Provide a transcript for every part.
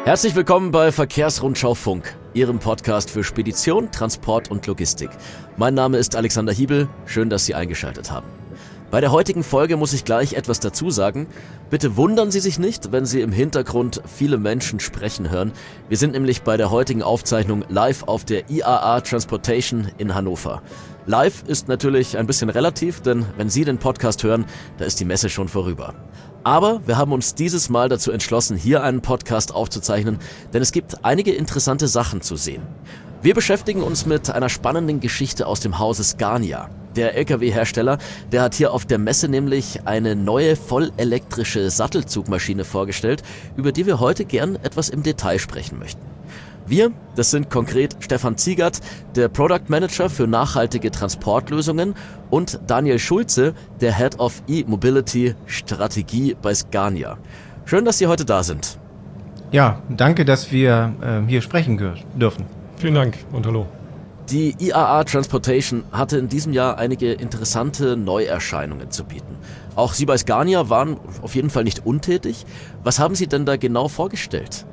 Herzlich willkommen bei Verkehrsrundschau Funk, Ihrem Podcast für Spedition, Transport und Logistik. Mein Name ist Alexander Hiebel, schön, dass Sie eingeschaltet haben. Bei der heutigen Folge muss ich gleich etwas dazu sagen. Bitte wundern Sie sich nicht, wenn Sie im Hintergrund viele Menschen sprechen hören. Wir sind nämlich bei der heutigen Aufzeichnung live auf der IAA Transportation in Hannover. Live ist natürlich ein bisschen relativ, denn wenn Sie den Podcast hören, da ist die Messe schon vorüber. Aber wir haben uns dieses Mal dazu entschlossen, hier einen Podcast aufzuzeichnen, denn es gibt einige interessante Sachen zu sehen. Wir beschäftigen uns mit einer spannenden Geschichte aus dem Hause Scania. Der Lkw-Hersteller, der hat hier auf der Messe nämlich eine neue vollelektrische Sattelzugmaschine vorgestellt, über die wir heute gern etwas im Detail sprechen möchten. Wir, das sind konkret Stefan Ziegert, der Product Manager für nachhaltige Transportlösungen, und Daniel Schulze, der Head of E-Mobility Strategie bei Scania. Schön, dass Sie heute da sind. Ja, danke, dass wir hier sprechen dürfen. Vielen Dank und hallo. Die IAA Transportation hatte in diesem Jahr einige interessante Neuerscheinungen zu bieten. Auch Sie bei Scania waren auf jeden Fall nicht untätig. Was haben Sie denn da genau vorgestellt?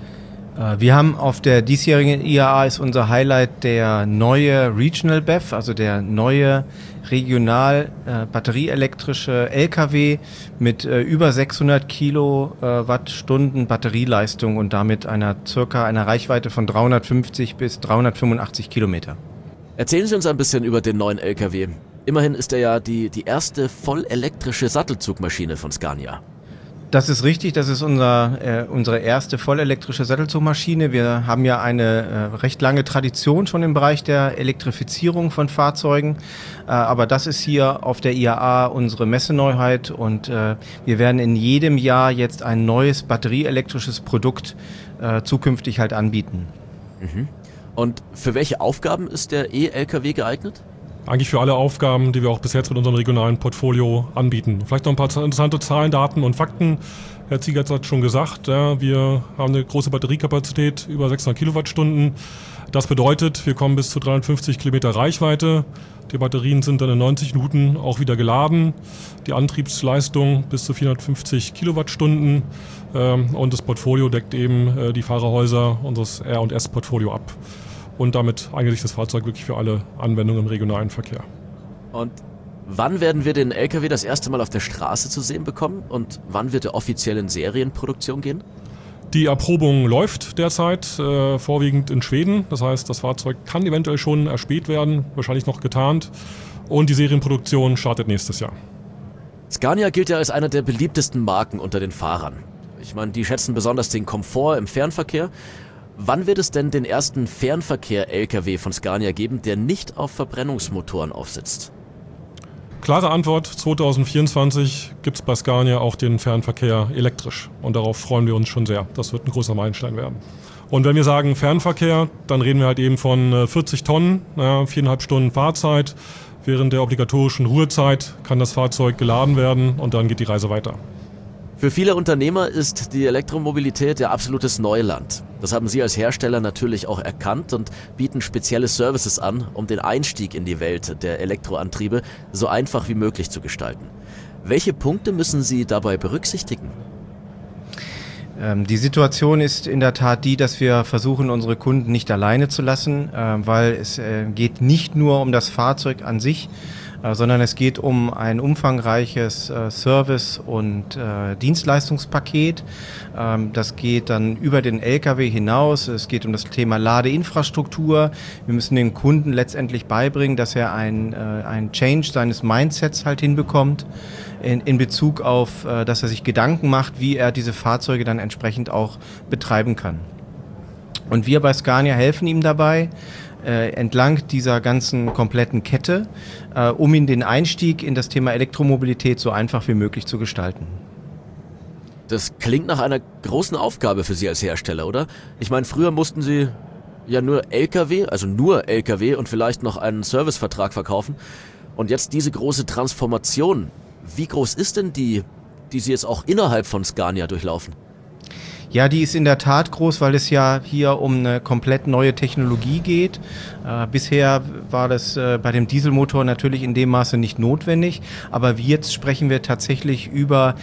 Wir haben auf der diesjährigen IAA ist unser Highlight der neue Regional BEV, also der neue regional batterieelektrische LKW mit über 600 Kilowattstunden Batterieleistung und damit einer Reichweite von 350 bis 385 Kilometer. Erzählen Sie uns ein bisschen über den neuen LKW. Immerhin ist er ja die erste vollelektrische Sattelzugmaschine von Scania. Das ist richtig, das ist unsere erste vollelektrische Sattelzugmaschine. Wir haben ja eine recht lange Tradition schon im Bereich der Elektrifizierung von Fahrzeugen, aber das ist hier auf der IAA unsere Messeneuheit und wir werden in jedem Jahr jetzt ein neues batterieelektrisches Produkt zukünftig halt anbieten. Mhm. Und für welche Aufgaben ist der E-LKW geeignet? Eigentlich für alle Aufgaben, die wir auch bis jetzt mit unserem regionalen Portfolio anbieten. Vielleicht noch ein paar interessante Zahlen, Daten und Fakten. Herr Ziegert hat schon gesagt, ja, wir haben eine große Batteriekapazität, über 600 Kilowattstunden. Das bedeutet, wir kommen bis zu 350 Kilometer Reichweite. Die Batterien sind dann in 90 Minuten auch wieder geladen. Die Antriebsleistung bis zu 450 Kilowattstunden. Und das Portfolio deckt eben die Fahrerhäuser unseres R&S-Portfolio ab. Und damit eignet sich das Fahrzeug wirklich für alle Anwendungen im regionalen Verkehr. Und wann werden wir den LKW das erste Mal auf der Straße zu sehen bekommen? Und wann wird er offiziell in Serienproduktion gehen? Die Erprobung läuft derzeit, vorwiegend in Schweden. Das heißt, das Fahrzeug kann eventuell schon erspäht werden, wahrscheinlich noch getarnt. Und die Serienproduktion startet nächstes Jahr. Scania gilt ja als einer der beliebtesten Marken unter den Fahrern. Ich meine, die schätzen besonders den Komfort im Fernverkehr. Wann wird es denn den ersten Fernverkehr-LKW von Scania geben, der nicht auf Verbrennungsmotoren aufsitzt? Klare Antwort, 2024 gibt es bei Scania auch den Fernverkehr elektrisch. Und darauf freuen wir uns schon sehr. Das wird ein großer Meilenstein werden. Und wenn wir sagen Fernverkehr, dann reden wir halt eben von 40 Tonnen, 4,5 Stunden Fahrzeit. Während der obligatorischen Ruhezeit kann das Fahrzeug geladen werden und dann geht die Reise weiter. Für viele Unternehmer ist die Elektromobilität ja absolutes Neuland. Das haben Sie als Hersteller natürlich auch erkannt und bieten spezielle Services an, um den Einstieg in die Welt der Elektroantriebe so einfach wie möglich zu gestalten. Welche Punkte müssen Sie dabei berücksichtigen? Die Situation ist in der Tat die, dass wir versuchen, unsere Kunden nicht alleine zu lassen, weil es geht nicht nur um das Fahrzeug an sich, sondern es geht um ein umfangreiches Service- und Dienstleistungspaket. Das geht dann über den LKW hinaus. Es geht um das Thema Ladeinfrastruktur. Wir müssen dem Kunden letztendlich beibringen, dass er ein Change seines Mindsets halt hinbekommt in Bezug auf, dass er sich Gedanken macht, wie er diese Fahrzeuge dann entsprechend auch betreiben kann. Und wir bei Scania helfen ihm dabei, entlang dieser ganzen kompletten Kette, um ihn den Einstieg in das Thema Elektromobilität so einfach wie möglich zu gestalten. Das klingt nach einer großen Aufgabe für Sie als Hersteller, oder? Ich meine, früher mussten Sie ja nur LKW und vielleicht noch einen Servicevertrag verkaufen. Und jetzt diese große Transformation. Wie groß ist denn die Sie jetzt auch innerhalb von Scania durchlaufen? Ja, die ist in der Tat groß, weil es ja hier um eine komplett neue Technologie geht. Bisher war das bei dem Dieselmotor natürlich in dem Maße nicht notwendig, aber jetzt sprechen wir tatsächlich über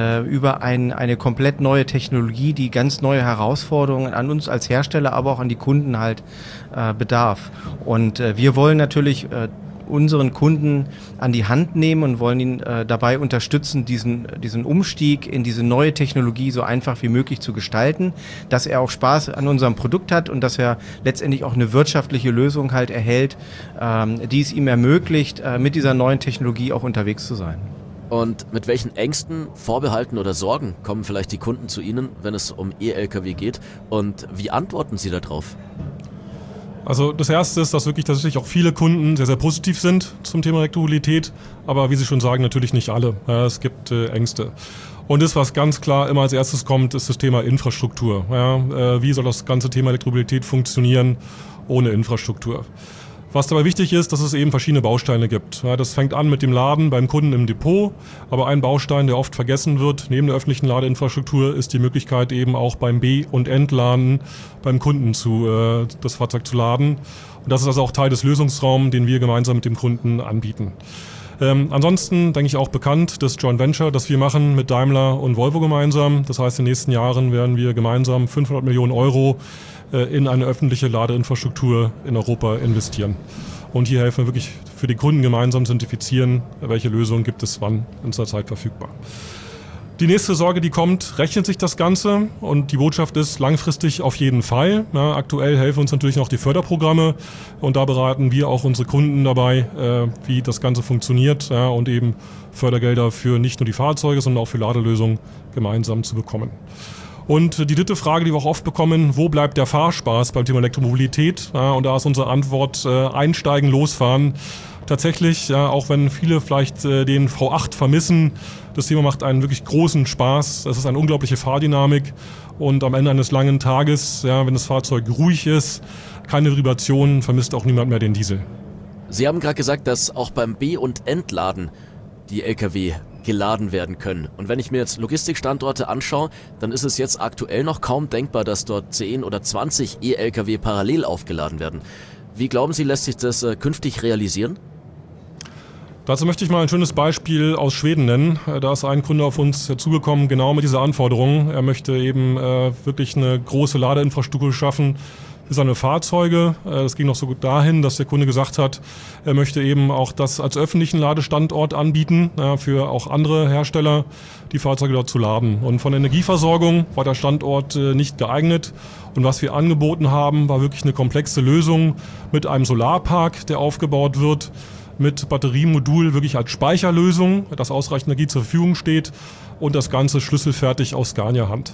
eine komplett neue Technologie, die ganz neue Herausforderungen an uns als Hersteller, aber auch an die Kunden halt bedarf. Und wir wollen natürlich unseren Kunden an die Hand nehmen und wollen ihn dabei unterstützen, diesen Umstieg in diese neue Technologie so einfach wie möglich zu gestalten, dass er auch Spaß an unserem Produkt hat und dass er letztendlich auch eine wirtschaftliche Lösung halt erhält, die es ihm ermöglicht, mit dieser neuen Technologie auch unterwegs zu sein. Und mit welchen Ängsten, Vorbehalten oder Sorgen kommen vielleicht die Kunden zu Ihnen, wenn es um E-Lkw geht? Und wie antworten Sie darauf? Also das Erste ist, dass wirklich tatsächlich auch viele Kunden sehr, sehr positiv sind zum Thema Elektromobilität, aber wie Sie schon sagen, natürlich nicht alle. Ja, es gibt Ängste. Und das, was ganz klar immer als erstes kommt, ist das Thema Infrastruktur. Ja, wie soll das ganze Thema Elektromobilität funktionieren ohne Infrastruktur? Was dabei wichtig ist, dass es eben verschiedene Bausteine gibt. Ja, das fängt an mit dem Laden beim Kunden im Depot, aber ein Baustein, der oft vergessen wird, neben der öffentlichen Ladeinfrastruktur, ist die Möglichkeit eben auch beim B- und Entladen beim Kunden das Fahrzeug zu laden. Und das ist also auch Teil des Lösungsraums, den wir gemeinsam mit dem Kunden anbieten. Ansonsten denke ich auch bekannt, das Joint Venture, das wir machen mit Daimler und Volvo gemeinsam. Das heißt, in den nächsten Jahren werden wir gemeinsam 500 Millionen Euro in eine öffentliche Ladeinfrastruktur in Europa investieren. Und hier helfen wir wirklich für die Kunden gemeinsam zu identifizieren, welche Lösungen gibt es wann in der Zeit verfügbar. Die nächste Sorge, die kommt, rechnet sich das Ganze? Und die Botschaft ist langfristig auf jeden Fall. Ja, aktuell helfen uns natürlich noch die Förderprogramme und da beraten wir auch unsere Kunden dabei, wie das Ganze funktioniert, ja, und eben Fördergelder für nicht nur die Fahrzeuge, sondern auch für Ladelösungen gemeinsam zu bekommen. Und die dritte Frage, die wir auch oft bekommen, wo bleibt der Fahrspaß beim Thema Elektromobilität? Ja, und da ist unsere Antwort, einsteigen, losfahren. Tatsächlich, ja, auch wenn viele vielleicht den V8 vermissen, das Thema macht einen wirklich großen Spaß. Es ist eine unglaubliche Fahrdynamik und am Ende eines langen Tages, ja, wenn das Fahrzeug ruhig ist, keine Vibrationen, vermisst auch niemand mehr den Diesel. Sie haben gerade gesagt, dass auch beim B- und Entladen die Lkw geladen werden können. Und wenn ich mir jetzt Logistikstandorte anschaue, dann ist es jetzt aktuell noch kaum denkbar, dass dort 10 oder 20 E-Lkw parallel aufgeladen werden. Wie glauben Sie, lässt sich das künftig realisieren? Dazu möchte ich mal ein schönes Beispiel aus Schweden nennen. Da ist ein Kunde auf uns zugekommen, genau mit dieser Anforderung. Er möchte eben wirklich eine große Ladeinfrastruktur schaffen für seine Fahrzeuge. Das ging noch so gut dahin, dass der Kunde gesagt hat, er möchte eben auch das als öffentlichen Ladestandort anbieten, für auch andere Hersteller, die Fahrzeuge dort zu laden. Und von der Energieversorgung war der Standort nicht geeignet. Und was wir angeboten haben, war wirklich eine komplexe Lösung mit einem Solarpark, der aufgebaut wird, mit Batteriemodul wirklich als Speicherlösung, dass ausreichend Energie zur Verfügung steht und das Ganze schlüsselfertig aus Scania-Hand.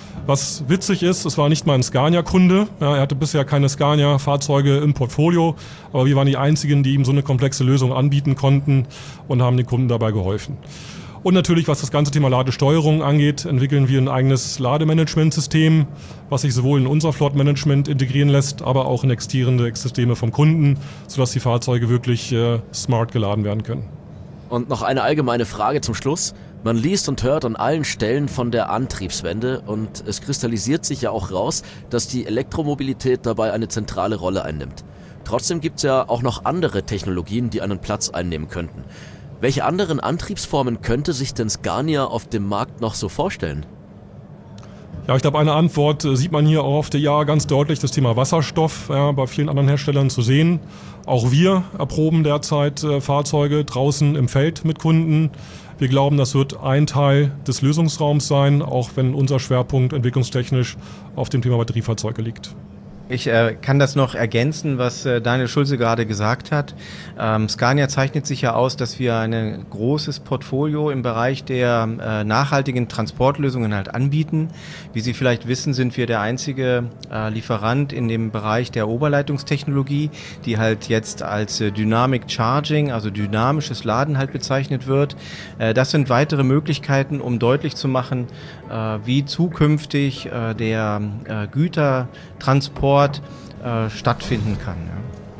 Was witzig ist, es war nicht mal ein Scania-Kunde. Ja, er hatte bisher keine Scania-Fahrzeuge im Portfolio, aber wir waren die einzigen, die ihm so eine komplexe Lösung anbieten konnten und haben den Kunden dabei geholfen. Und natürlich, was das ganze Thema Ladesteuerung angeht, entwickeln wir ein eigenes Lademanagementsystem, was sich sowohl in unser Flottmanagement integrieren lässt, aber auch in existierende Systeme vom Kunden, sodass die Fahrzeuge wirklich smart geladen werden können. Und noch eine allgemeine Frage zum Schluss. Man liest und hört an allen Stellen von der Antriebswende und es kristallisiert sich ja auch raus, dass die Elektromobilität dabei eine zentrale Rolle einnimmt. Trotzdem gibt es ja auch noch andere Technologien, die einen Platz einnehmen könnten. Welche anderen Antriebsformen könnte sich denn Scania auf dem Markt noch so vorstellen? Ja, ich glaube, eine Antwort sieht man hier auch auf der Jahr ganz deutlich, das Thema Wasserstoff, bei vielen anderen Herstellern zu sehen. Auch wir erproben derzeit Fahrzeuge draußen im Feld mit Kunden. Wir glauben, das wird ein Teil des Lösungsraums sein, auch wenn unser Schwerpunkt entwicklungstechnisch auf dem Thema Batteriefahrzeuge liegt. Ich kann das noch ergänzen, was Daniel Schulze gerade gesagt hat. Scania zeichnet sich ja aus, dass wir ein großes Portfolio im Bereich der nachhaltigen Transportlösungen halt anbieten. Wie Sie vielleicht wissen, sind wir der einzige Lieferant in dem Bereich der Oberleitungstechnologie, die halt jetzt als Dynamic Charging, also dynamisches Laden halt bezeichnet wird. Das sind weitere Möglichkeiten, um deutlich zu machen, wie zukünftig der Gütertransport stattfinden kann. Ja.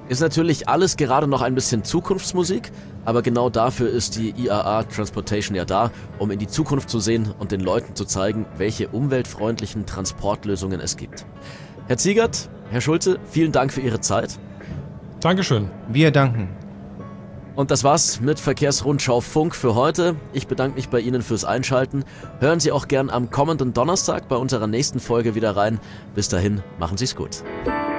Ist natürlich alles gerade noch ein bisschen Zukunftsmusik, aber genau dafür ist die IAA Transportation ja da, um in die Zukunft zu sehen und den Leuten zu zeigen, welche umweltfreundlichen Transportlösungen es gibt. Herr Ziegert, Herr Schulze, vielen Dank für Ihre Zeit. Dankeschön. Wir danken. Und das war's mit Verkehrsrundschau Funk für heute. Ich bedanke mich bei Ihnen fürs Einschalten. Hören Sie auch gern am kommenden Donnerstag bei unserer nächsten Folge wieder rein. Bis dahin, machen Sie's gut.